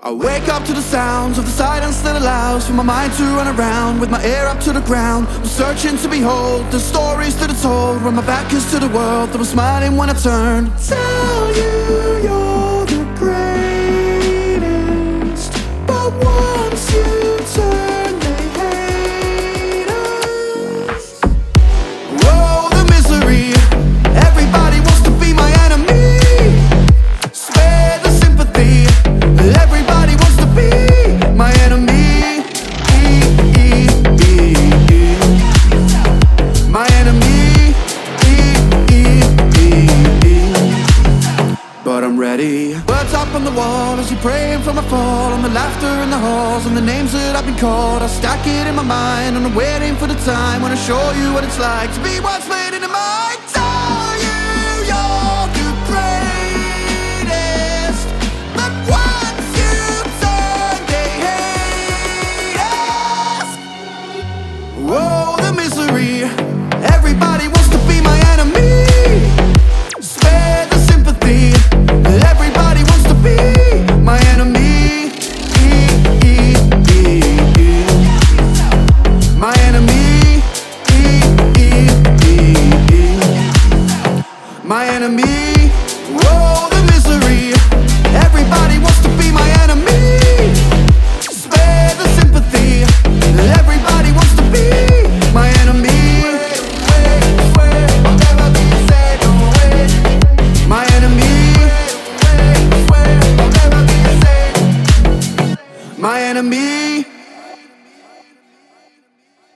I wake up to the sounds of the silence that allows for my mind to run around with my ear up to the ground. I'm searching to behold the stories that are told when my back is to the world that was smiling when I turned. Tell you you're the greatest, but once you turn they hate us. Oh, the misery, everybody wants to be my enemy. Spare the sympathy, everybody wants to be my enemy. My enemy. But I'm ready. Words up on the wall as you're praying for my fall, on the laughter in the halls, and the names that I've been called. I stack it in my mind and I'm waiting for the time when I show you what it's like to be what's made in the mind.